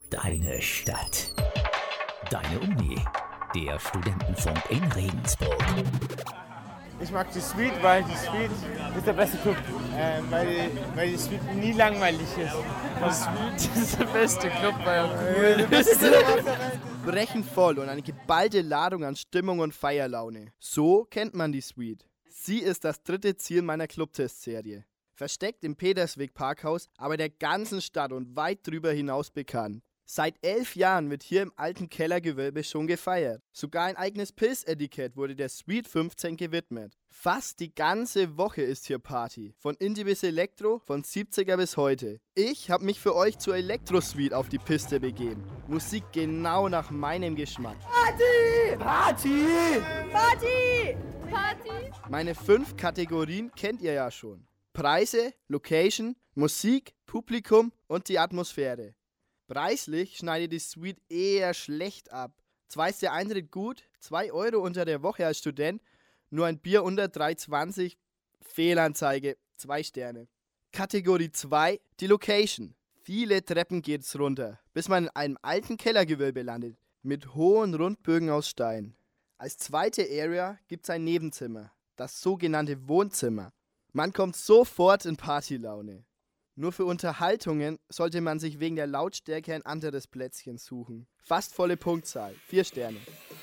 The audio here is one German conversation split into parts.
Deine Stadt. Deine Uni. Der Studentenfunk in Regensburg. Ich mag die Suite, weil die Suite ist der beste Club. Weil die Suite nie langweilig ist. Die Suite ist der beste Club, weil Brechen voll und eine geballte Ladung an Stimmung und Feierlaune. So kennt man die Suite. Sie ist das dritte Ziel meiner Clubtest-Serie. Versteckt im Petersweg-Parkhaus, aber der ganzen Stadt und weit drüber hinaus bekannt. Seit 11 Jahren wird hier im alten Kellergewölbe schon gefeiert. Sogar ein eigenes Piss-Etikett wurde der Suite 15 gewidmet. Fast die ganze Woche ist hier Party. Von Indie bis Elektro, von 70er bis heute. Ich habe mich für euch zur Elektro-Suite auf die Piste begeben. Musik genau nach meinem Geschmack. Party! Party! Party! Party! Meine 5 Kategorien kennt ihr ja schon. Preise, Location, Musik, Publikum und die Atmosphäre. Preislich schneidet die Suite eher schlecht ab. Zwar ist der Eintritt gut, 2 Euro unter der Woche als Student, nur ein Bier unter 3,20, Fehlanzeige, 2 Sterne. Kategorie 2, die Location. Viele Treppen geht's runter, bis man in einem alten Kellergewölbe landet, mit hohen Rundbögen aus Stein. Als zweite Area gibt's ein Nebenzimmer, das sogenannte Wohnzimmer. Man kommt sofort in Partylaune. Nur für Unterhaltungen sollte man sich wegen der Lautstärke ein anderes Plätzchen suchen. Fast volle Punktzahl, 4 Sterne.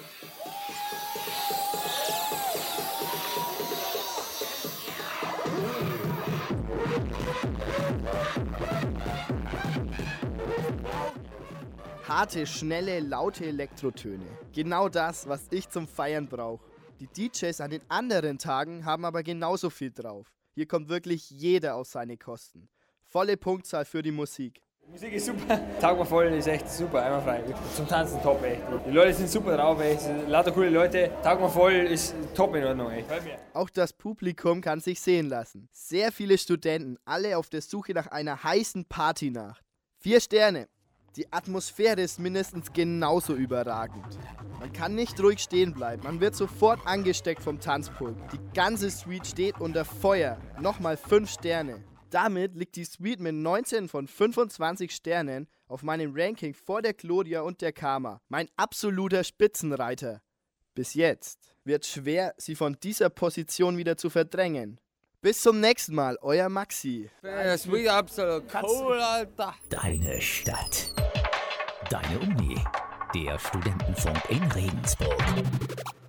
Harte, schnelle, laute Elektrotöne. Genau das, was ich zum Feiern brauche. Die DJs an den anderen Tagen haben aber genauso viel drauf. Hier kommt wirklich jeder auf seine Kosten. Volle Punktzahl für die Musik. Die Musik ist super, Tag war voll, ist echt super, einwandfrei. Zum Tanzen top, echt. Die Leute sind super drauf, echt. Lauter coole Leute, Tag war voll, ist top in Ordnung, echt. Auch das Publikum kann sich sehen lassen. Sehr viele Studenten, alle auf der Suche nach einer heißen Partynacht. 4 Sterne. Die Atmosphäre ist mindestens genauso überragend. Man kann nicht ruhig stehen bleiben, man wird sofort angesteckt vom Tanzpult. Die ganze Suite steht unter Feuer. Nochmal 5 Sterne. Damit liegt die Suite mit 19 von 25 Sternen auf meinem Ranking vor der Claudia und der Karma. Mein absoluter Spitzenreiter. Bis jetzt. Wird schwer, sie von dieser Position wieder zu verdrängen. Bis zum nächsten Mal, euer Maxi. das ist absolut cool, Alter. Deine Stadt. Deine Uni. Der Studentenfunk in Regensburg.